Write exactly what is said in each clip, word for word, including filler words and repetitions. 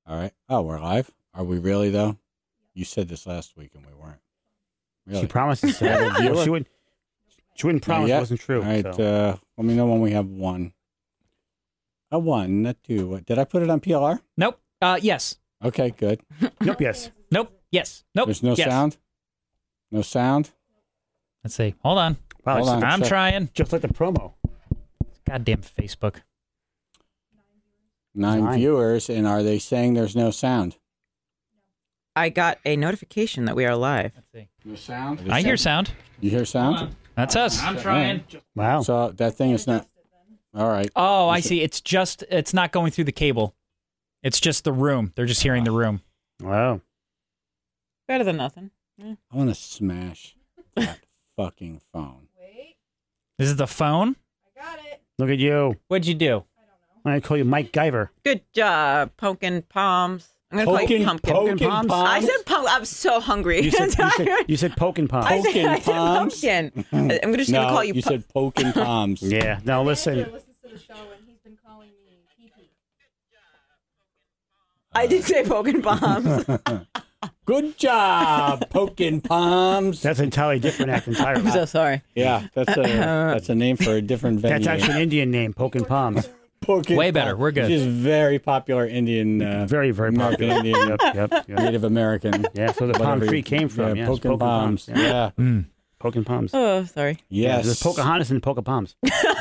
All right. Oh, we're live? Are we really, though? You said this last week and we weren't. Really? She promises to. she, wouldn't, she wouldn't promise it wasn't true. All right. So. Uh, let me know when we have one. A one, not two. What, did I put it on P L R? Nope. Uh, yes. Okay, good. Nope, yes. Nope. Yes. Nope. There's no yes. sound? No sound? Let's see. Hold on. Wow, Hold on. I'm Check. trying. Just like the promo. Goddamn Facebook. Nine, Nine. viewers, and are they saying there's no sound? I got a notification that we are live. Let's see. No sound? I hear sound. You hear sound? That's us. I'm trying. Wow. So that thing is not... All right. Oh, I see. It's just, it's not going through the cable. It's just the room. They're just hearing the room. Wow. Better than nothing. I want to smash that fucking phone. Is it the phone? Look at you. What'd you do? I'm going to call you Mike Guyver. Good job, poking palms. I'm gonna call you Poking, pumpkin. poking Palms? palms? I said pump. I'm so hungry. You said, you I'm said, tired. you said poking palms. I said, Poking I said palms? pumpkin. I'm just no, gonna call you. you pu- said poking palms. Yeah. Now listen. listens to the show and he's been calling me Pee Pee. I did say poking palms. Good job, poking palms. That's an entirely different act entirely. I'm so sorry. Yeah, that's a that's a name for a different venue. That's actually an Indian name, poking palms. Poking Way better. palms. We're good. Which is very popular Indian, uh, Very, very American popular. Indian, Yep, yep, yep. Native American. Yeah, so the palm whatever tree you- came from. Yeah, yes, poking palms. Yeah. Yeah. Mm. Poking palms. Oh, sorry. Yeah, Yes. there's Pocahontas and Poca Palms.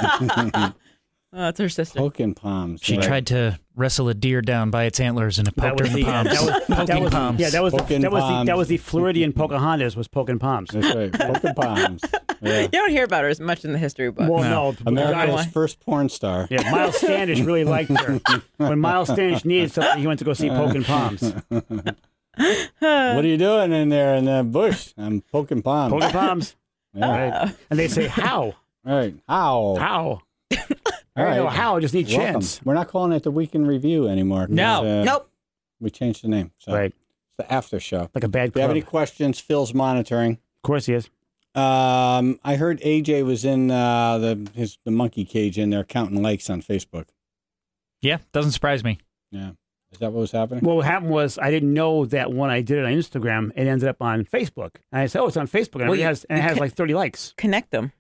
Oh, that's her sister. Poking palms. She right. tried to wrestle a deer down by its antlers and it That poked her was in the the uh, palms. that was, that Poking was palms. yeah that was the, Poking that was the palms. that was the Floridian Pocahontas was poking palms. That's right. Poking palms. Yeah. You don't hear about her as much in the history book. Well, No. no, America's Why? first porn star. yeah, Miles Standish really liked her. When Miles Standish needed something, he went to go see Poking Palms. What are you doing in there in the bush? I'm poking palms. Poking Palms. Yeah. Right. And they say, how? All right. How? How? All I don't know right. how, I just need Welcome. chance. We're not calling it the Week in Review anymore. 'cause, No. uh, Nope. We changed the name. So Right. It's the after show. Like a bad If you have club. any questions, Phil's monitoring. Of course he is. Um, I heard A J was in uh, the his the monkey cage in there counting likes on Facebook. Yeah, doesn't surprise me. Yeah, is that what was happening? Well, what happened was I didn't know that when I did it on Instagram, it ended up on Facebook. And I said, oh, it's on Facebook. And Well, it you- has, and it you has ca- like thirty likes. Connect them.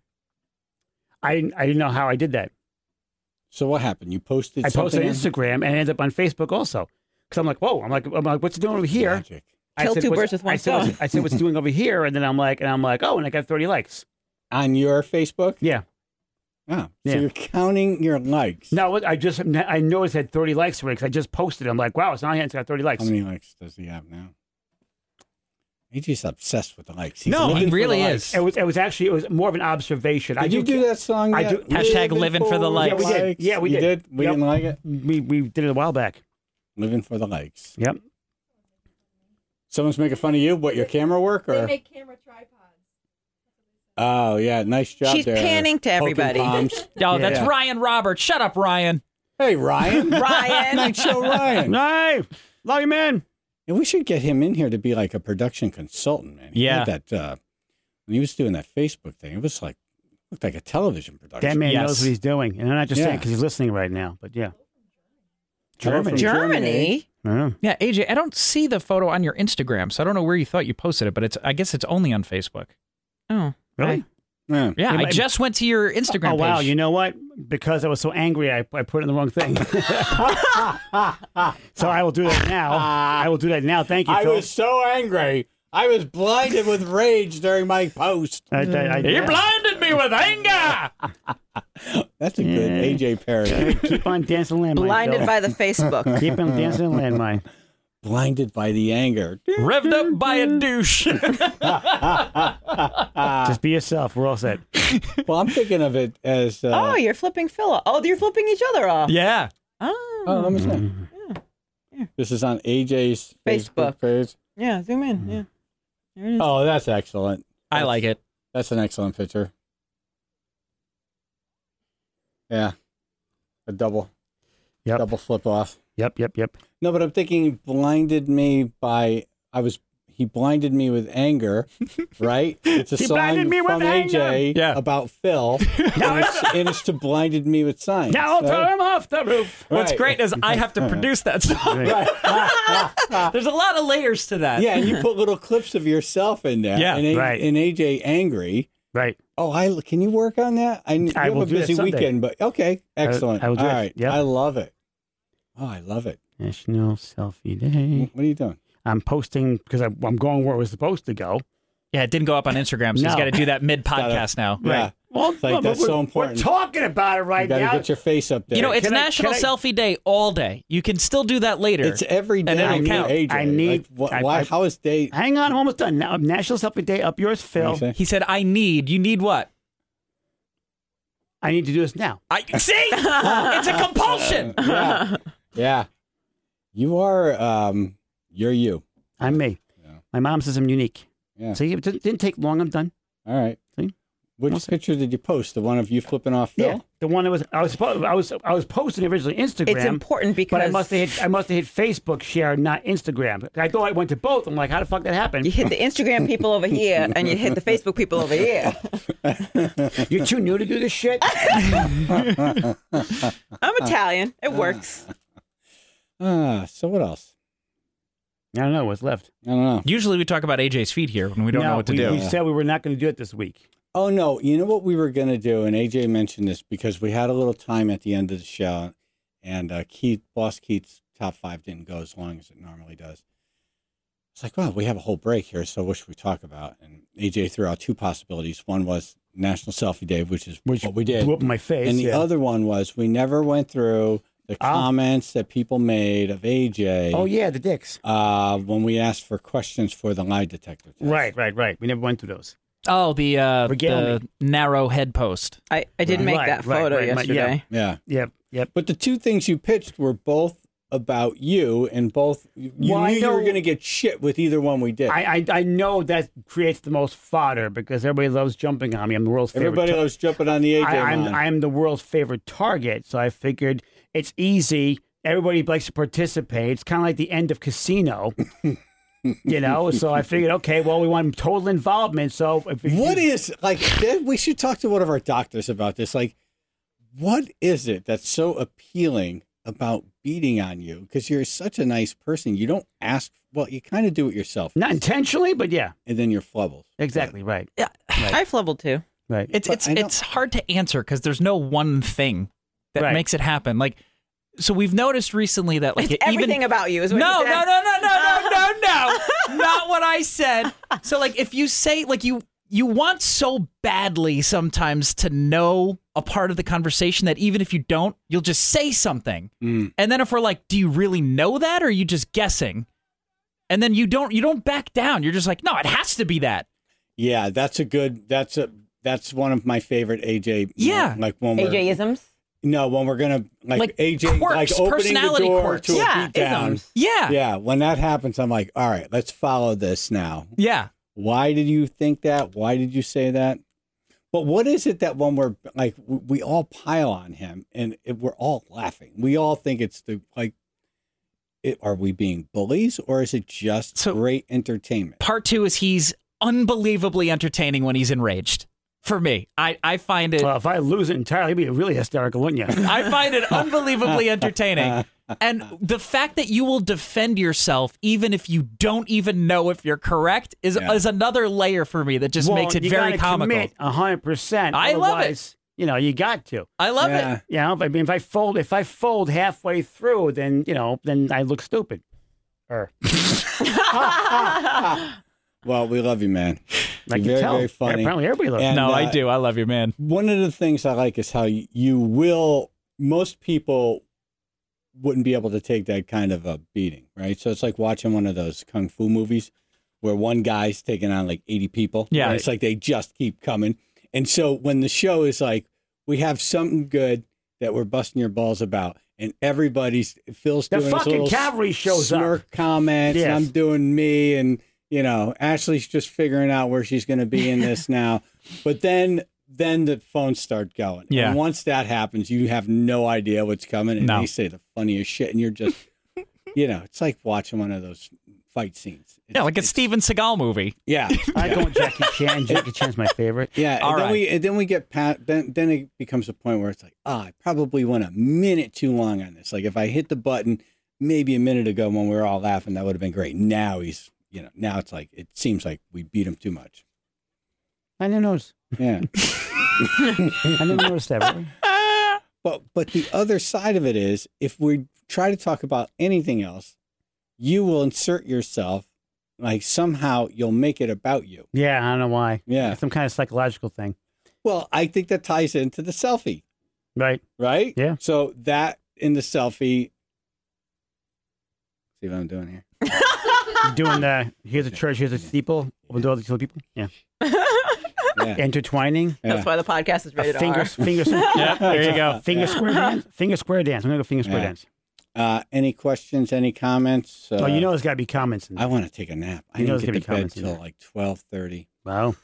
I didn't, I didn't know how I did that. So what happened? You posted. I posted something on Instagram and it ended up on Facebook also. Because I'm like, whoa, I'm like, I'm like, what's it doing over here? Magic. I Kill said, two what's- birds with one I said, what's- stone. I said, what's it doing over here? And then I'm like, and I'm like, oh, and I got thirty likes. On your Facebook? Yeah. Oh, Yeah. so you're counting your likes. No, what- I just, I noticed it had thirty likes already because I just posted it. I'm like, wow, it's on here. It's got thirty likes. How many likes does he have now? He's just obsessed with the likes. He's No, he living for really the is. likes. It was, it was actually, it was more of an observation. I Did you do that song I yet? do- Hashtag living for the likes. Yeah, we did. Yeah, we you did. did. We Yep. didn't like it. We, we did it a while back. Living for the likes. Yep. Someone's making fun of you. What, your camera work They or? make camera tripods. Oh yeah, nice job. She's there. panning to Poking everybody. palms. Oh, that's Yeah. Ryan Roberts. Shut up, Ryan. Hey Ryan. Ryan. Night show Ryan. Hey, love you, man. And we should get him in here to be like a production consultant, man. He Yeah. had that uh, when he was doing that Facebook thing, it was like looked like a television production. That man Yes. knows what he's doing. And I'm not just saying Yeah. because he's listening right now, but yeah. Hello from Germany. I don't know. Yeah, A J, I don't see the photo on your Instagram, so I don't know where you thought you posted it, but it's I guess it's only on Facebook. Oh, Really? Yeah. Yeah, It I might- just went to your Instagram Oh, wow. page. You know what? Because I was so angry, I, I put in the wrong thing. So I will do that now. I will do that now. Thank you, I Phil. was so angry. I was blinded with rage during my post. I, I, I, You blinded me with anger. That's a good Yeah. A J parody. Keep on dancing landmine. blinded Phil. by the Facebook. Keep on dancing landmine. Blinded by the anger. Revved up by a douche. Just be yourself. We're all set. Well, I'm thinking of it as. Uh, Oh, you're flipping Phil off. Oh, you're flipping each other off. yeah. Oh, oh, let me see. Mm-hmm. This is on A J's Facebook, Facebook. page. yeah. Zoom in. Yeah. There it is. Oh, that's excellent. I like it. That's an excellent picture. Yeah, a double, Yep. double flip off. Yep, yep, yep. No, but I'm thinking blinded me by I was. He He blinded me with anger, right? It's a He song blinded me with from A J anger. Yeah. about Phil, and, it's, and it's to blinded me with science. Now I'll right? throw him off the roof. What's Right. great is I have to produce that song. There's a lot of layers to that. Yeah, and you put little clips of yourself in there. Yeah, and A- right. And A J angry. Right. Oh, I can you work on that? I, you I have will a do that busy Sunday. weekend, but okay, excellent. I will do All it. right, Yep. I love it. Oh, I love it. National Selfie Day. What are you doing? I'm posting because I'm going where it was supposed to go. Yeah, it didn't go up on Instagram, so he's No. got to do that mid podcast now. Yeah, Well, It's like, well, that's we're, so important. We're talking about it you right got to now. get your face up there. You know, it's Can I- National can I- Selfie Day all day. You can still do that later. it's every day. And it'll I need count. A J. I need- Like, wh- I- why? I- how is day? Hang on, I'm almost done. Now, National Selfie Day, up yours, Phil. What do you say? he said, I need. You need what? I need to do this now. I see. It's a compulsion. Yeah, yeah. You are. Um, you're you. I'm me. Yeah. My mom says I'm unique. Yeah. See, it didn't, didn't take long. I'm done. All right. See? Which What's- picture did you post? The one of you flipping off Phil? Yeah, the one that was I was supposed I was I was posting originally Instagram. It's important because But I must have hit I must have hit Facebook share, not Instagram. I thought I went to both. I'm like, how the fuck that happened? you hit the Instagram people over here and you hit the Facebook people over here. You're too new to do this shit. I'm Italian. It works. Ah, so what else? I don't know what's left. I don't know. Usually we talk about A J's feet here when we don't No, know what to we, do. We said we were not going to do it this week. Oh no! You know what we were gonna do, and A J mentioned this because we had a little time at the end of the show, and uh, Keith, Boss Keith's top five didn't go as long as it normally does. It's like, well, we have a whole break here, so what should we talk about? And A J threw out two possibilities. One was National Selfie Day, which is Which what we did, blew up in my face. and the yeah. other one was we never went through the Ah. comments that people made of A J. Oh yeah, the dicks. Uh, when we asked for questions for the lie detector test. Right, right, right. We never went through those. Oh, the uh, Regale the narrow head post. I, I did Right. make Right, that right, photo right, right, yeah. yesterday. Yeah. Yep, yep. But the two things you pitched were both about you, and both you Well, I knew you were know- going to get shit with either one we did. I, I I know that creates the most fodder because everybody loves jumping on me. I'm the world's favorite. Everybody tar- loves jumping on the A J I, I'm line. I'm the world's favorite target, so I figured it's easy. Everybody likes to participate. It's kind of like the end of Casino, you know. So I figured, okay, well, we want total involvement. So if if What you, is like? th- We should talk to one of our doctors about this. Like, what is it that's so appealing about beating on you? Because you're such a nice person. You don't ask. Well, you kind of do it yourself, not intentionally, but yeah, and then you're flubbles. exactly right, Yeah, I flubbled too. right. it's But it's I don't- it's hard to answer because there's no one thing that Right. makes it happen. Like, so we've noticed recently that like It's it even everything about you is what no, you said. no, no, no, no, no, no, no, not what I said. So like, if you say like you you want so badly sometimes to know a part of the conversation that even if you don't, you'll just say something. Mm. And then if we're like, do you really know that, or are you just guessing? And then you don't you don't back down. You're just like, no, it has to be that. Yeah, that's a good. That's a. That's one of my favorite A J. Yeah. like when we're AJ-isms? no, when we're gonna like, Like A J quirks, like opening the personality door quirks. to Yeah, a beat down. isms. Yeah, Yeah, when that happens, I'm like, all right, let's follow this now. yeah. Why did you think that? Why did you say that? But what is it that when we're like, w- we all pile on him and it, we're all laughing? We all think it's the like, it, are we being bullies or is it just So- great entertainment? Part two is he's unbelievably entertaining when he's enraged. For me, I, I find it Well, if I lose it entirely, it'd be really hysterical, wouldn't you? I find it unbelievably entertaining. And the fact that you will defend yourself even if you don't even know if you're correct is Yeah. is another layer for me that just Well, makes it you very gotta comical. commit a hundred percent. I love it. Otherwise, you know, you got to. I love Yeah. it. You know, I mean, if I fold, if I fold halfway through, then you know, then I look stupid. Or Well, we love you, man. like You're you very, tell. very funny. Apparently, everybody looks. And, No, I uh, do. I love you, man. One of the things I like is how you, you will, most people wouldn't be able to take that kind of a beating, right? So it's like watching one of those kung fu movies where one guy's taking on like eighty people. Yeah. And it's like they just keep coming. And so when the show is like, we have something good that we're busting your balls about, and everybody's, Phil's The doing his fucking little cavalry shows up. smirk comments, Yes. and I'm doing me, and, you know, Ashley's just figuring out where she's going to be in this now. But then then the phones start going. Yeah. And once that happens, you have no idea what's coming, and No. they say the funniest shit, and you're just, you know, it's like watching one of those fight scenes. It's, Yeah, like a it's- Steven Seagal movie. Yeah, I yeah. go with Jackie Chan. Jackie Chan's my favorite. Yeah, and All then right. we and then we get pat. Then then it becomes a point where it's like, ah, I probably went a minute too long on this. Like if I hit the button maybe a minute ago when we were all laughing, that would have been great. Now he's, you know, now it's like it seems like we beat him too much. I didn't notice. Yeah, I didn't notice that. Really. but but the other side of it is, if we try to talk about anything else, you will insert yourself. Like somehow you'll make it about you. Yeah, I don't know why. Yeah. Some kind of psychological thing, Well, I think that ties into the selfie, right? right? Yeah. So that in the selfie. See what I'm doing here? You're doing the here's a church, here's a steeple. We'll do all these little people. Yeah. Yeah. Intertwining. Yeah. That's why the podcast is A rated finger, R. finger, yeah, there you go. Finger square dance. Finger square dance. I'm gonna go finger square Yeah. dance. Uh, any questions? Any comments? Uh, Oh, you know there's got to be comments. In I want to take a nap. I You know didn't there's get gonna to be bed comments in till there. like twelve thirty. Wow.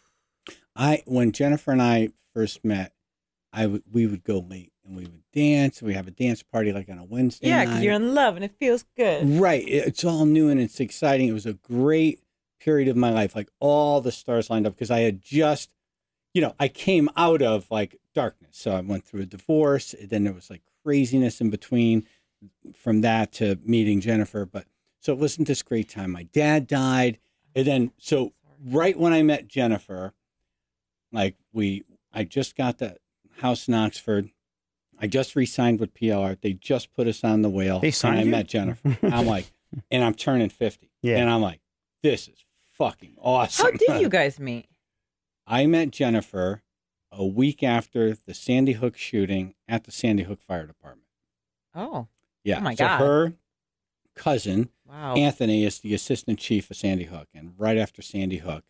I when Jennifer and I first met, I would we would go late and we would dance. We have a dance party like on a Wednesday Yeah, night. because you're in love and it feels good. Right. It's all new and it's exciting. It was a great period of my life. Like all the stars lined up because I had just, you know, I came out of like darkness. So I went through a divorce. And then there was like craziness in between from that to meeting Jennifer. But so it wasn't this great time. My dad died. And then, so right when I met Jennifer, like we, I just got the house in Oxford. I just re-signed with P L R. They just put us on the whale. They signed and I you? met Jennifer. I'm like, and I'm turning fifty. Yeah. And I'm like, this is fucking awesome. How did you guys meet? I met Jennifer a week after the Sandy Hook shooting at the Sandy Hook Fire Department. Oh, Yeah. Oh, my so God. her cousin, wow. Anthony, is the assistant chief of Sandy Hook. And right after Sandy Hook,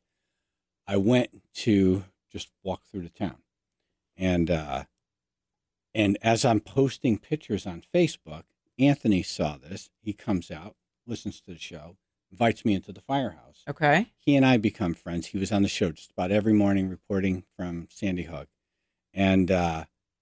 I went to just walk through the town. And uh, and as I'm posting pictures on Facebook, Anthony saw this. He comes out, listens to the show, invites me into the firehouse. Okay. He and I become friends. He was on the show just about every morning reporting from Sandy Hook. And uh,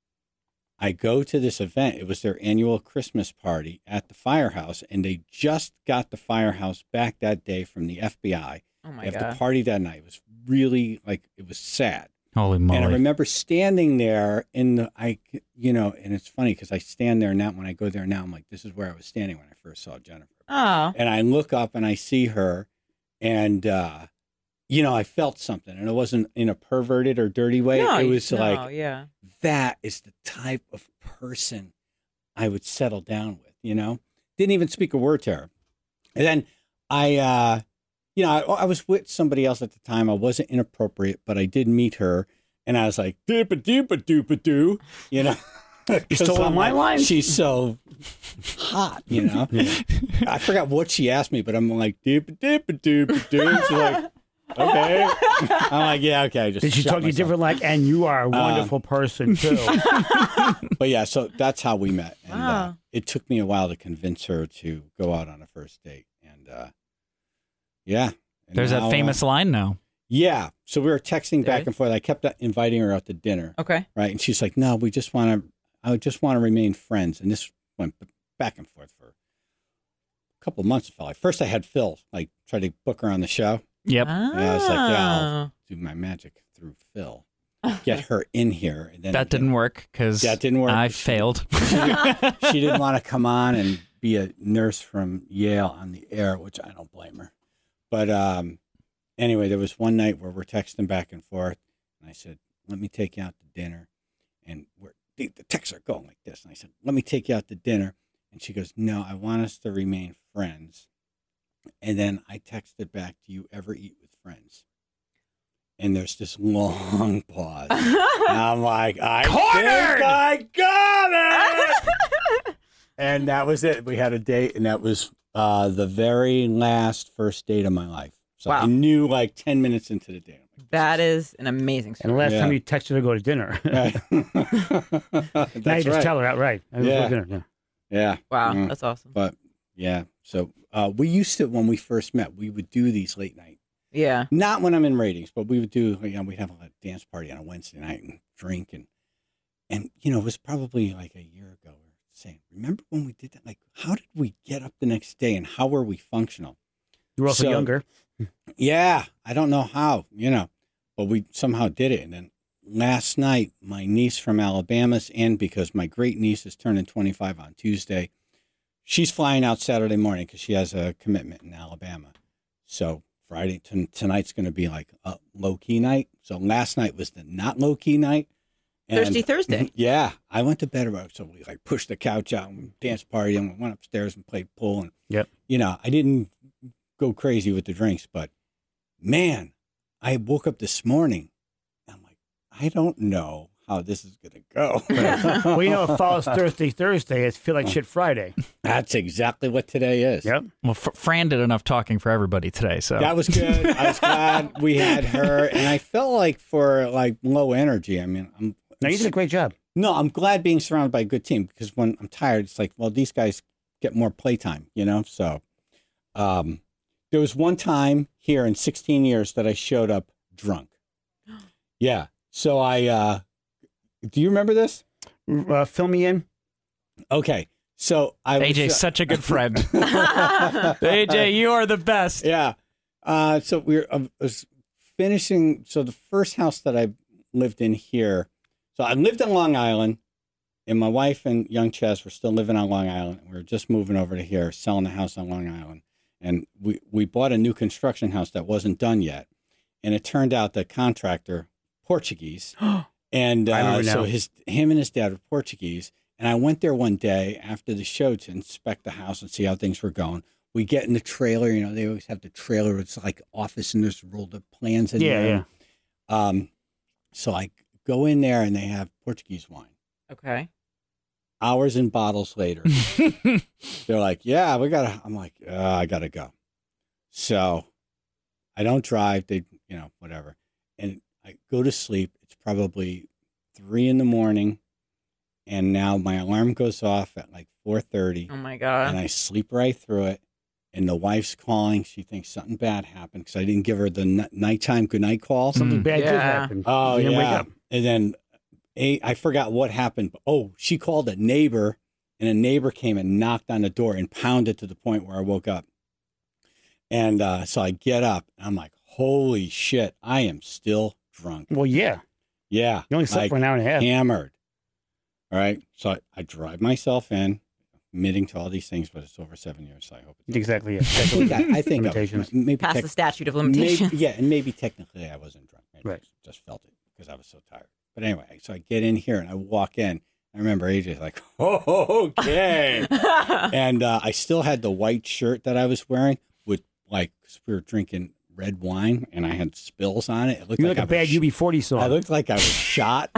I go to this event. It was their annual Christmas party at the firehouse, and they just got the firehouse back that day from the F B I. Oh, my They have God. the party that night. It was really, like, it was sad. Holy And I moly. remember standing there in the, I, you know, and it's funny because I stand there now. When I go there now, I'm like, this is where I was standing when I first saw Jennifer. Oh. And I look up and I see her, and, uh, you know, I felt something. And it wasn't in a perverted or dirty way. No, it you- was no, like, yeah. that is the type of person I would settle down with, you know? Didn't even speak a word to her. And then I, uh, you know, I, I was with somebody else at the time. I wasn't inappropriate, but I did meet her, and I was like, doopa doopa doopa doo, you know? You stole 'Cause I'm my like, line? She's so hot, you know? I forgot what she asked me, but I'm like, doopa doopa doopa doo. She's like, okay. I'm like, yeah, okay. I just Did she shut talk to you myself. different? Like, and you are a wonderful person too. But yeah, so that's how we met. And uh, Wow. it took me a while to convince her to go out on a first date. And uh, yeah. And There's now, that uh, famous line now. yeah. So we were texting back Really? and forth. I kept inviting her out to dinner. Okay. Right. And she's like, no, we just want to, I just want to remain friends. And this went b- back and forth for a couple of months. It felt like first I had Phil, like, try to book her on the show. Yep. Ah. And I was like, yeah, I'll do my magic through Phil. Get her in here. And then That didn't work because That didn't work. I She- failed. she didn't want to come on and be a nurse from Yale on the air, which I don't blame her. But um, anyway, there was one night where we're texting back and forth, and I said, "Let me take you out to dinner." And we're, the, the texts are going like this, and I said, "Let me take you out to dinner." And she goes, "No, I want us to remain friends." And then I texted back, "Do you ever eat with friends?" And there's this long pause. And I'm like, I Cornered! think I got it. And that was it. We had a date, and that was uh, the very last first date of my life. So Wow. I knew like ten minutes into the date. I'm like, That is an amazing And story. the last Yeah. time you texted her to go to dinner. Right. now you That's just right. tell her outright. I was Yeah. going to dinner. Yeah. Yeah. Wow, Mm. that's awesome. But yeah. So uh, we used to, when we first met, we would do these late night. Yeah. Not when I'm in ratings, but we would do, you know, we'd have a dance party on a Wednesday night and drink. And, and you know, it was probably like a year ago. We were saying, remember when we did that? Like, how did we get up the next day and how were we functional? You were also So- younger. Yeah, I don't know how, you know, but we somehow did it. And then last night, my niece from Alabama's in because my great niece is turning twenty-five on Tuesday. She's flying out Saturday morning because she has a commitment in Alabama. So Friday t- tonight's going to be like a low key night. So last night was the not low key night. And- Thirsty Thursday. Yeah, I went to bed about so we like pushed the couch out and dance party and went upstairs and played pool and Yep. you know I didn't go crazy with the drinks, but man, I woke up this morning. I'm like, I don't know how this is gonna go. Well, you know, it follows Thirsty Thursday. It's Feel Like Shit Friday. That's exactly what today is. Yep. Well, F- Fran did enough talking for everybody today, so That was good. I was glad we had her, and I felt like for like low energy. I mean, I'm No, you did a great job. No, I'm glad being surrounded by a good team because when I'm tired, it's like, well, these guys get more playtime, you know? So um, there was one time here in sixteen years that I showed up drunk. Yeah. So I, uh, do you remember this? Uh, fill me in. Okay. So I A J's was, uh, such a good friend. A J, you are the best. yeah. Uh, so we were, I was finishing. So the first house that I lived in here, so I lived on Long Island, and my wife and young Chaz were still living on Long Island. We were just moving over to here, selling the house on Long Island. And we, we bought a new construction house that wasn't done yet. And it turned out the contractor, Portuguese. And I uh, remember so now. his him and his dad were Portuguese. And I went there one day after the show to inspect the house and see how things were going. We get in the trailer, you know, they always have the trailer. It's like office and there's rolled up plans in Yeah, there. yeah. Um, so I go in there and they have Portuguese wine. Okay. Hours and bottles later, they're like, yeah, we got to, I'm like, uh, I got to go. So I don't drive. They, you know, whatever. And I go to sleep. It's probably three in the morning. And now my alarm goes off at like four thirty. Oh my And God. I sleep right through it. And the wife's calling. She thinks something bad happened because I didn't give her the n- nighttime goodnight call. Something Mm. bad did Yeah. happen. Oh, You didn't yeah. wake up. And then a, I forgot what happened. But, oh, she called a neighbor, and a neighbor came and knocked on the door and pounded to the point where I woke up. And uh, so I get up, and I'm like, holy shit, I am still drunk. Well, yeah. Yeah. You only slept like for an hour and a half. hammered. All right. So I, I drive myself in, admitting to all these things, but it's over seven years, so I hope it's Exactly. Yeah. I think I, I think I was- Limitations. maybe Past tech- the statute of Maybe, limitations. yeah, and maybe technically I wasn't drunk. I Right. just, just felt it because I was so tired. But anyway, so I get in here and I walk in. I remember A J's like, oh, okay. and uh, I still had the white shirt that I was wearing with, like, 'cause we were drinking red wine and I had spills on it. It looked You like like I a was bad U B forty song. I looked like I was shot.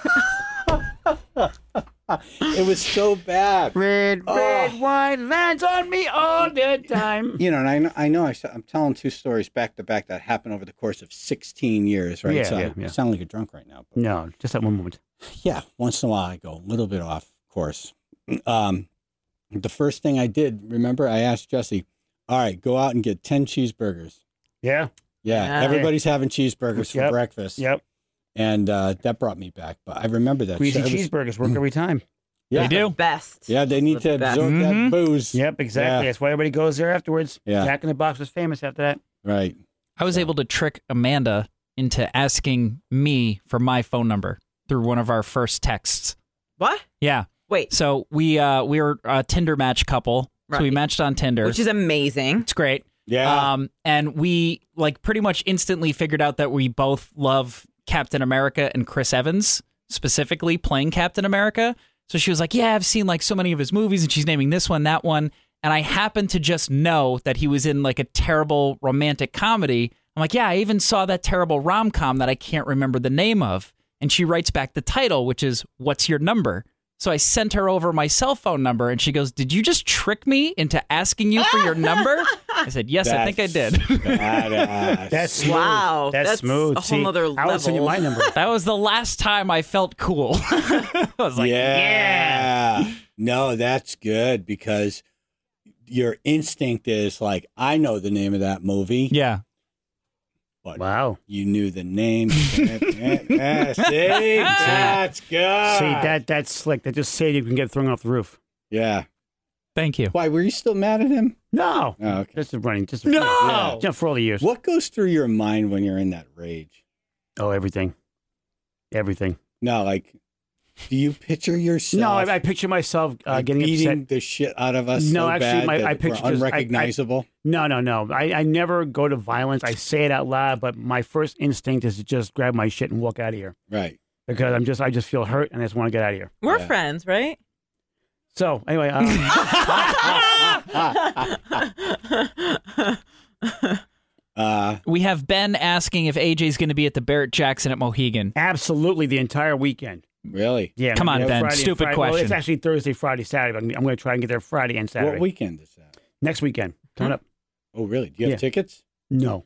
It was so bad. Red, Oh. red wine lands on me all the time. You know, and I know, I know I, am telling two stories back to back that happened over the course of sixteen years, right? Yeah, so yeah, I yeah. sound like a drunk right now. But No, just that one moment. yeah, once in a while I go a little bit off course. Um, the first thing I did, remember, I asked Jesse, all right, go out and get ten cheeseburgers. Yeah. Yeah, Yeah. everybody's having cheeseburgers for Yep, breakfast. Yep. And uh, that brought me back. But I remember that. Greasy So it was- cheeseburgers work every time. Yeah, They do. Best. Yeah, they need The to best. absorb Mhm. that booze. Yep, exactly. Yeah. That's why everybody goes there afterwards. Yeah. Jack in the Box was famous after that. Right. I was So- able to trick Amanda into asking me for my phone number through one of our first texts. What? Yeah. Wait. So we uh we were a Tinder match couple. So we Right. matched on Tinder. Which is amazing. it's great. Yeah. Um, and we like pretty much instantly figured out that we both love Captain America and Chris Evans, specifically playing Captain America. So she was like, yeah, I've seen like so many of his movies, and she's naming this one, that one. And I happened to just know that he was in like a terrible romantic comedy. I'm like, yeah, I even saw that terrible rom-com that I can't remember the name of. And she writes back the title, which is, what's your number? So I sent her over my cell phone number, and she goes, did you just trick me into asking you for your number? I said, yes, I think I did. Badass. That's smooth. Wow, That's, that's smooth. a whole See, nother I would send you level. my number. That was the last time I felt cool. I was like, yeah. yeah. No, that's good because your instinct is like, I know the name of that movie, Yeah. but Wow. you knew the name. Yeah, see, that's good. See, that that's slick. That just saved you can get thrown off the roof. Yeah. Thank you. Why, were you still mad at him? No. Oh, okay. Just running. Just No! Yeah. Yeah, for all the years. What goes through your mind when you're in that rage? Oh, everything. Everything. No, like, do you picture yourself No, I, I picture myself uh, like, getting beating upset. the shit out of us No, so actually, bad my- that I we're picture just- I- I- unrecognizable? No, no, no. I, I never go to violence. I say it out loud, but my first instinct is to just grab my shit and walk out of here Right. because I'm just I just feel hurt and I just want to get out of here. We're Yeah. friends, right? So anyway, um, Uh, We have Ben asking if A J's going to be at the Barrett Jackson at Mohegan. absolutely the entire weekend. really? Yeah, Come I'm on, gonna go Ben. Friday and Stupid Friday. Well, it's question. actually Thursday, Friday, Saturday. But I'm, I'm going to try and get there Friday and Saturday. What weekend is that? Next weekend coming up. Oh, really? Do you have Yeah. tickets? No,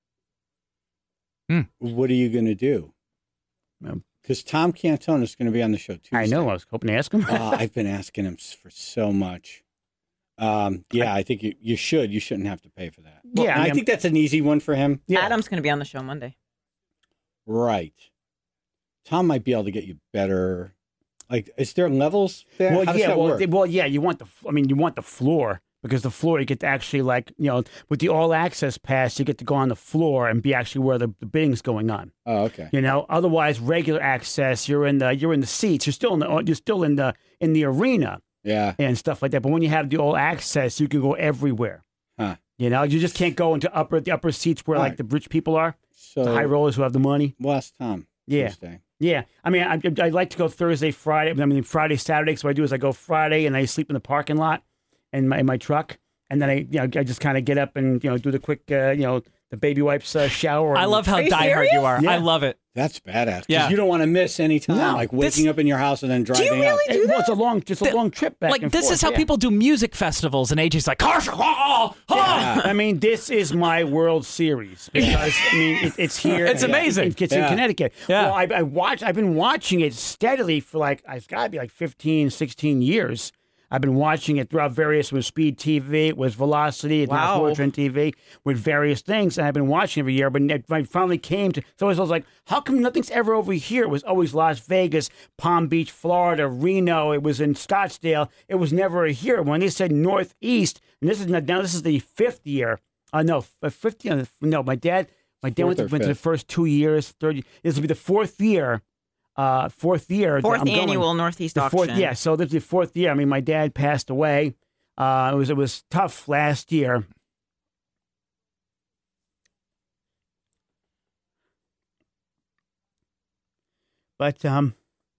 What are you going to do? Um, Because Tom Cantone is going to be on the show Tuesday. I know. I was hoping to ask him. uh, I've been asking him s- for so much. Um, yeah, I think you, you should. You shouldn't have to pay for that. Yeah, And I I, mean, think that's an easy one for him. Yeah. Adam's going to be on the show Monday. Right. Tom might be able to get you better. Like, is there levels there? Well, How does yeah, that well, work? they- well, yeah. You want the, f- I mean, you want the floor because the floor you get to actually like, you know, with the all access pass, you get to go on the floor and be actually where the, the bidding's going on. oh, okay. You know, otherwise regular access, you're in the you're in the seats, you're still in the you're still in the in the arena Yeah. and stuff like that. But when you have the all access, you can go everywhere. Huh. You know, you just can't go into upper the upper seats where like Right. the rich people are, So, the high rollers who have the money. we'll ask Tom. Yeah. Tuesday. Yeah, I mean, I, I like to go Thursday, Friday. I mean, Friday, Saturday. So what I do is I go Friday and I sleep in the parking lot in my in my truck, and then I you know I just kind of get up and you know do the quick uh, you know the baby wipes uh, shower. I and- love how Are you diehard serious? you are. Yeah. I love it. That's badass. 'Cause Yeah. you don't want to miss any time, No. like waking This- up in your house and then driving you out. really It- do well, that? it's a long, just a Th- long trip back. Like, and this forth, is how yeah. people do music festivals, and A J's like, "Harsh, oh, oh." Yeah. I mean, this is my World Series because I mean it, it's here. It's and amazing. It, it's Yeah. in Connecticut. Yeah. Well, I, I watch. I've been watching it steadily for like it's got to be like fifteen, sixteen years. I've been watching it throughout various with Speed T V, with Velocity, with Wow. National Trend T V, with various things, and I've been watching every year. But it, I finally came to so I was like, how come nothing's ever over here? It was always Las Vegas, Palm Beach, Florida, Reno. It was in Scottsdale. It was never here. When they said Northeast, and this is now this is the fifth year. Uh, no, f- fifth year. No, my dad, my dad went, to, Fourth or went to the fifth? first two years. Third, year. This will be the fourth year. Uh, fourth year. that Fourth I'm going. annual Northeast The auction. fourth, yeah. So this is the fourth year. I mean, my dad passed away. Uh, it was it was tough last year. But um,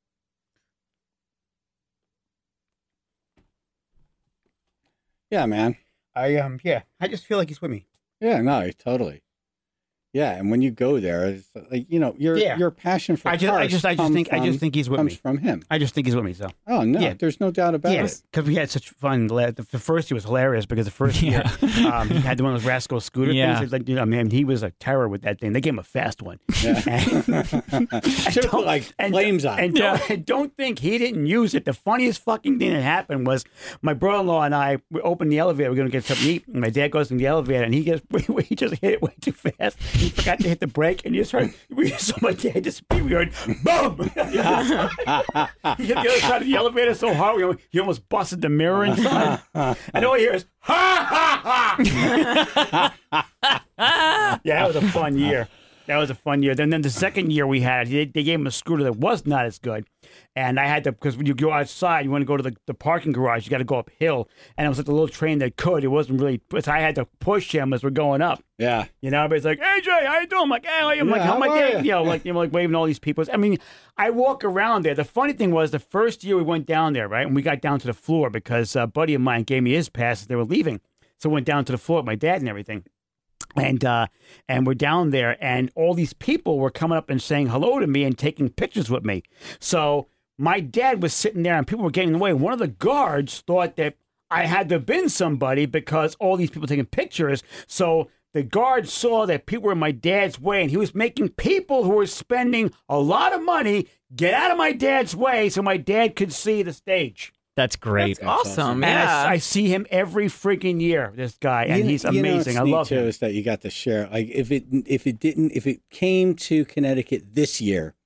Yeah, man. I um, yeah, I just feel like he's with me. Yeah, no, totally. Yeah, and when you go there, it's like you know, your Yeah. your passion for I just, I cars just, I just come think, I from- just think he's with comes me. from him. I just think he's with me. So. Oh no, Yeah. there's no doubt about Yes, it. because we had such fun. The, the first year was hilarious because the first year um, he had one of those rascal scooter Yeah. things. It's like, you know, man, he was a terror with that thing. They gave him a fast one. Yeah. And- Should have put like and, flames on. And it. don't, and don't think he didn't use it. The funniest fucking thing that happened was my brother-in-law and I we opened the elevator. We're going to get something to eat. And my dad goes in the elevator and he gets he just hit it way too fast. He forgot to hit the brake and you just heard we saw my dad disappear. We heard boom. He hit the other side of the elevator so hard we almost, he almost busted the mirror inside. And all you hear is ha ha ha. Yeah, that was a fun year. That was a fun year. Then, then the second year we had, they, they gave him a scooter that was not as good. And I had to, because when you go outside, you want to go to the, the parking garage, you got to go uphill. And it was like a little train that could. It wasn't really, so I had to push him as we're going up. Yeah. You know, everybody's like, A J, how you doing? I'm like, hey, I'm like, Yeah, how how am I are doing? ya? You know, like, you know, like waving all these people. I mean, I walk around there. The funny thing was the first year we went down there, right? And we got down to the floor because a buddy of mine gave me his pass as they were leaving. So I went down to the floor with my dad and everything. And uh, and we're down there, and all these people were coming up and saying hello to me and taking pictures with me. So my dad was sitting there, and people were getting away. One of the guards thought that I had to have been somebody because all these people taking pictures. So the guard saw that people were in my dad's way, and he was making people who were spending a lot of money get out of my dad's way so my dad could see the stage. That's great. That's awesome. And I, Yeah. I see him every freaking year, this guy, and You know- he's you know amazing. what's I neat, love too, him. is that you got to share. Like if it if it didn't if it came to Connecticut this year,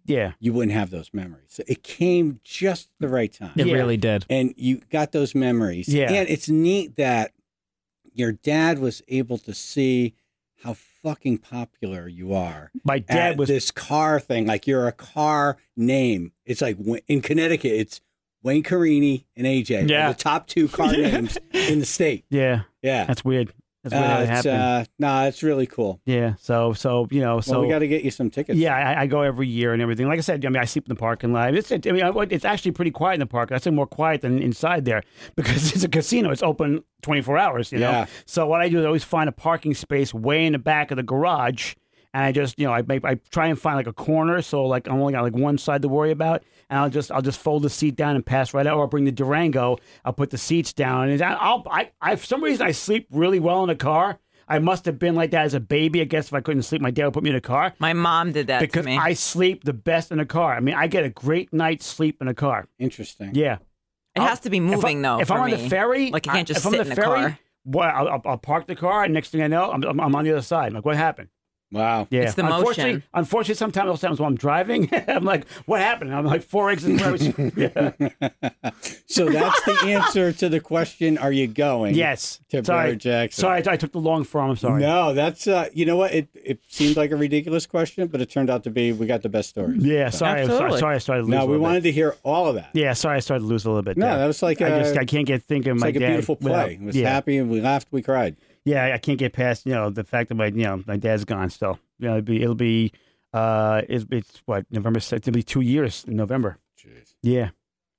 Yeah. you wouldn't have those memories. So it came just the right time. It Yeah. really did. And you got those memories. Yeah. And it's neat that your dad was able to see how fucking popular you are. My dad at was this car thing. Like you're a car name. It's like Wa- in Connecticut, it's Wayne Carini and A J. are Yeah. the top two car names in the state. yeah. Yeah. That's weird. That's weird how Uh, it it's, happened. uh, nah, it's really cool. yeah. So so you know so well, we got to get you some tickets. yeah, I, I go every year and everything. Like I said, I mean, I sleep in the parking lot. It's, it, I mean, I- it's actually pretty quiet in the park. I say more quiet than inside there because it's a casino. It's open twenty-four hours, you know. Yeah. So what I do is I always find a parking space way in the back of the garage, and I just, you know, I make, I try and find like a corner, so like I'm only got like one side to worry about, and I'll just I'll just fold the seat down and pass right out, or I'll bring the Durango. I'll put the seats down, and I'll I, I for some reason I sleep really well in the car. I must have been like that as a baby. I guess if I couldn't sleep, my dad would put me in a car. My mom did that Because to me. I sleep the best in a car. I mean, I get a great night's sleep in a car. Interesting. Yeah. it has to be moving if I, though. If for I'm on me. the ferry, like you can't I- just if I'm sit on in the a ferry, car. Well, I'll, I'll, I'll park the car, and next thing I know, I'm, I'm I'm on the other side. I'm like, what happened? Wow. Yeah. It's the unfortunately, motion. Unfortunately, sometimes those times when I'm driving, I'm like, what happened? I'm like four eggs in rows. Yeah. So that's the answer to the question, are you going? Yes. To sorry. Barrett Jackson. Sorry, I, I took the long form. I'm sorry. No, that's, uh, you know what? It it seemed like a ridiculous question, but it turned out to be, we got the best stories. Yeah. Sorry. I'm sorry. Absolutely. Sorry. I started to lose. No, a we little wanted bit. to hear all of that. Yeah. Sorry, I started to lose a little bit. No, there. that was like I a- just I can't get thinking of It's my like a dad beautiful play. without- It was yeah. happy and we laughed, we cried. Yeah, I can't get past you know the fact that my you know my dad's gone still. You know, it'll be it'll be uh it's, it's what November sixth. It'll be two years in November. Jeez. Yeah.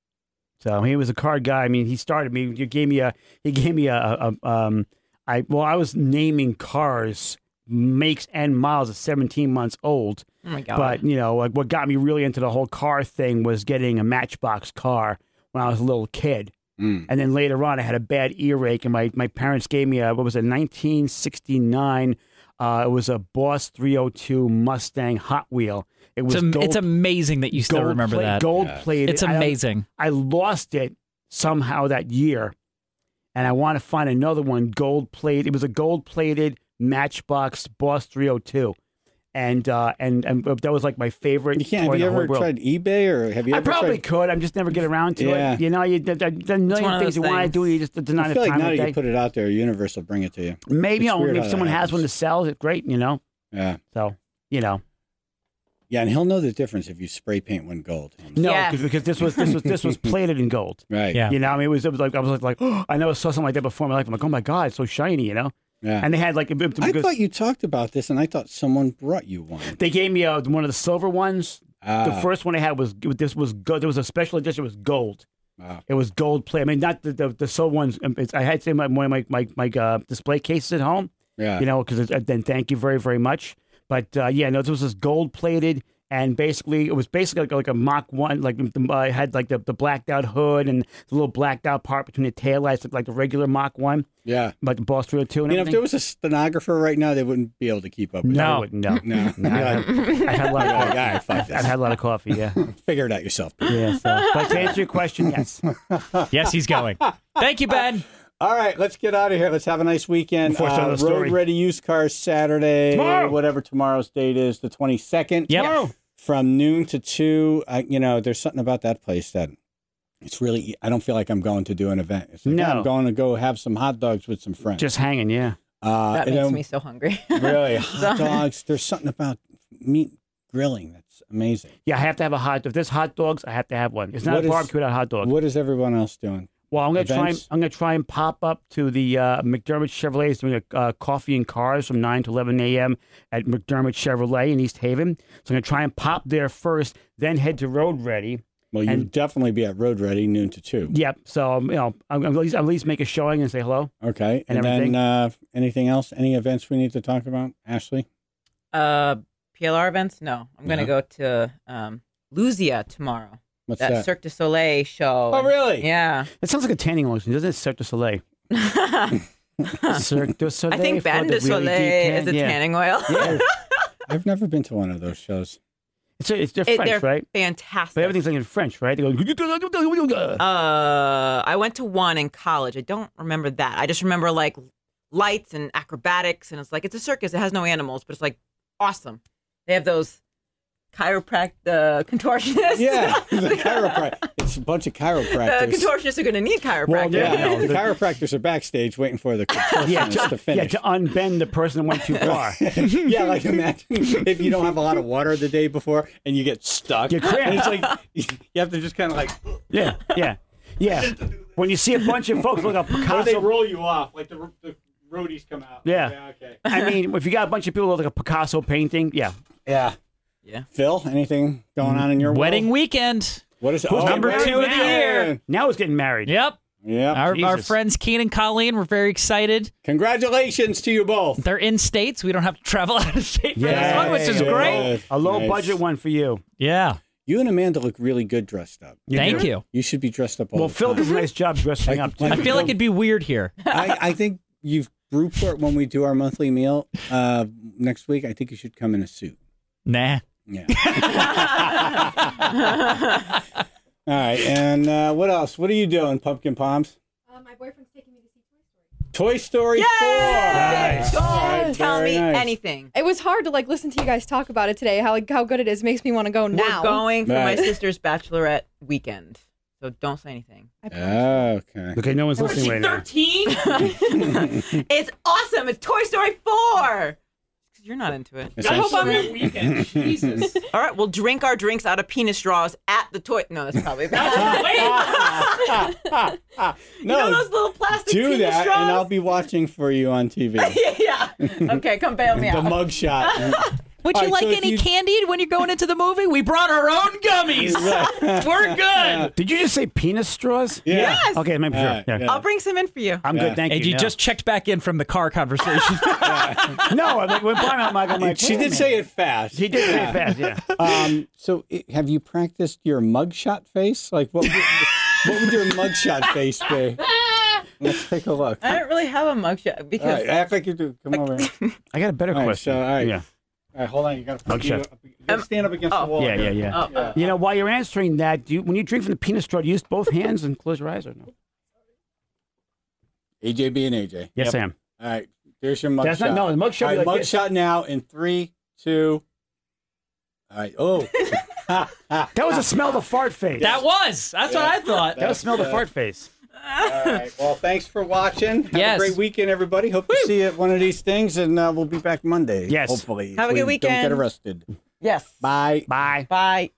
So he was a card guy. I mean, he started me. You gave me a he gave me a, a, a um I well I was naming cars makes and miles at seventeen months old. Oh my god! But you know, like what got me really into the whole car thing was getting a Matchbox car when I was a little kid. Mm. And then later on, I had a bad earache, and my, my parents gave me a, what was it, nineteen sixty-nine. Uh, it was a Boss three oh two Mustang Hot Wheel. It was It's, am- gold, it's amazing that you still gold remember plate- that. Gold Yes. plated. It's I don't- amazing. I, lost it somehow that year, and I want to find another one, gold plated. It was a gold plated Matchbox Boss three oh two. And, uh, and and that was like my favorite. You can't, toy have in you the whole ever world. tried eBay or have you I ever probably tried? could. I'm just never get around to Yeah. it. You know, you the, the, the one million of things you those want to things. do, you just do not I have feel like time now of that day. you put it out there, Universe will bring it to you. Maybe you It's know, weird if how that someone has one to happens. sell, it's great. You know, Yeah. so you know, Yeah, and he'll know the difference if you spray paint one gold. no, Yes. 'cause- because this was this was this was plated in gold. Right. Yeah. You know, I mean, it was it was like I was like, like oh, I never saw something like that before in my life. I'm like, oh my god, it's so shiny. You know, Yeah. and they had like it- it- I because thought you talked about this, and I thought someone brought you one. they gave me uh, one of the silver ones. The Ah, first one I had was this was good. There was a special edition. It was gold. wow. It was gold plate. I mean, not the the, the silver ones. um, It's, I had some of my my my my uh, display cases at home. Yeah. You know, because then thank you very very much. But uh, yeah, no, this was this gold plated, and basically it was basically like, like a Mach one. Like the, uh, it had like the, the blacked out hood and the little blacked out part between the taillights, looked like the regular Mach one, Yeah. like the Boss three oh two and You know, if everything. there was a stenographer right now, they wouldn't be able to keep up with no, I No. wouldn't, no. No. No, You're I, like, I had a lot of You're like, coffee. "All right, fuck I've this." had a lot of coffee. Yeah, Figure it out yourself. yeah. So, but to answer your question, yes. Yes, he's going. Thank you, Ben. All right, let's get out of here. Let's have a nice weekend. Before I tell Uh, the story. Road Ready Used Cars Saturday, Tomorrow. whatever tomorrow's date is, the twenty-second. Yep. Tomorrow. From noon to two. I, you know, there's something about that place that it's really, I don't feel like I'm going to do an event. It's like, No. yeah, I'm going to go have some hot dogs with some friends. Just hanging. Yeah. uh, that and makes then me so hungry. really, hot dogs. There's something about meat grilling that's amazing. Yeah, I have to have a hot. If there's hot dogs, I have to have one. It's not What a is- barbecue without hot dogs. What is everyone else doing? Well, I'm gonna try. And, Events? I'm gonna try and pop up to the uh, McDermott Chevrolet. Is doing a uh, coffee and cars from nine to eleven a.m. at McDermott Chevrolet in East Haven. So I'm gonna try and pop there first, then head to Road Ready. Well, you And- definitely be at Road Ready noon to two. Yep. So um, you know, I'm, I'm at least at least make a showing and say hello. Okay. And And, then everything. uh, anything else? Any events we need to talk about, Ashley? uh, P L R events? No, I'm gonna No. go to um, Luzia tomorrow. What's That that? Cirque du Soleil show. Oh, really? Yeah. It sounds like a tanning lotion, doesn't it? Cirque du Soleil. Cirque du Soleil. I think for Bain the de really Soleil deep is tan- a yeah. tanning oil. Yeah. I've never been to one of those shows. It's, it's they're It- French, they're right? fantastic. But everything's like in French, right? They go. Uh, I went to one in college. I don't remember that. I just remember like lights and acrobatics, and it's like it's a circus. It has no animals, but it's like awesome. They have those chiropractic uh, contortionists. Yeah, the chiropractor. It's a bunch of The chiropractors. contortionists are going to need chiropractic. yeah, yeah, no, the the- chiropractors are backstage waiting for the contortionists Yeah, to to, yeah, finish. to unbend the person that went too far. Yeah, like imagine if you don't have a lot of water the day before and you get stuck. You cramp. And it's like you have to just kind of like, Yeah, yeah, yeah. When you see a bunch of folks look up or they Picasso, roll you off, like the, the roadies come out. Yeah. okay. I mean, if you got a bunch of people with like a Picasso painting, yeah. Yeah. Yeah. Phil, anything going on in your Wedding world? weekend. What is it? Who's Oh, number wedding two of the now. year? Now he's getting married. Yep. Yeah. Our, our Jesus. friends Keen and Colleen were very excited. Congratulations to you both. They're in states. We don't have to travel out of state for this Yay. one, which is Good. great. A low Nice. budget one for you. Yeah. You and Amanda look really good dressed up. You Thank do. you. You should be dressed up all Well, the Phil time. does a nice job dressing Like- up. Too. like- I feel like it'd be weird here. I, I think you've Brewport when we do our monthly meal uh, next week. I think you should come in a suit. Nah. Yeah. All right. And uh, what else? What are you doing, Pumpkin Palms? Uh, my boyfriend's taking me to see Toy Story. Toy Story Yay! four. Nice. Don't All right, tell very me nice. anything. It was hard to like listen to you guys talk about it today. How like how good it is makes me want to go now. We're going for my Right. sister's bachelorette weekend, so don't say anything. I promise. Okay. Okay, no one's listening right now. thirteen? It's awesome. It's Toy Story four. You're not into it. It's I hope I'm actually- in. weekend. Jesus. All right, we'll drink our drinks out of penis straws at the toy. No, that's probably bad. You know No, those little plastic do penis that, straws? and I'll be watching for you on T V. yeah. Okay, come bail me The out. mug shot. Would All you right, like so if any you- candy when you're going into the movie? We brought our own gummies. We're good. Did you just say penis straws? Yeah. Yes. Okay, maybe All sure. right, Yeah. yeah. I'll bring some in for you. I'm Yeah. good, thank And you. you yeah. just checked back in from the car conversation. no. I mean, when Brian out, Mike, I'm like, She wait a did minute. say it fast. He did say it fast. Yeah. Um, so, i have you practiced your mugshot face? Like, what would, what would your mugshot face be? Let's take a look. I don't really have a mugshot All because right, act like you do. Come over. All I got a better right, question. so, all right. Yeah. All right, hold on. You got to Mugshot. stand up against oh. the wall. Yeah, yeah, here. yeah. Oh, oh. You know, while you're answering that, do you, when you drink from the penis straw, do you use both hands and close your eyes or no? A J B and A J. Yes, I am. All right, there's your mugshot. That's not no. The mug should All be right, like this. mugshot now in three, two. All right. Oh. That was a smell the fart face. That was. That's what I thought. That was smell the fart face. All right. Well, thanks for watching. Have Yes. a great weekend, everybody. Hope to see you at one of these things, and uh, we'll be back Monday. Yes. Hopefully. Have if a good we Don't weekend. get arrested. yes. Bye. Bye. Bye.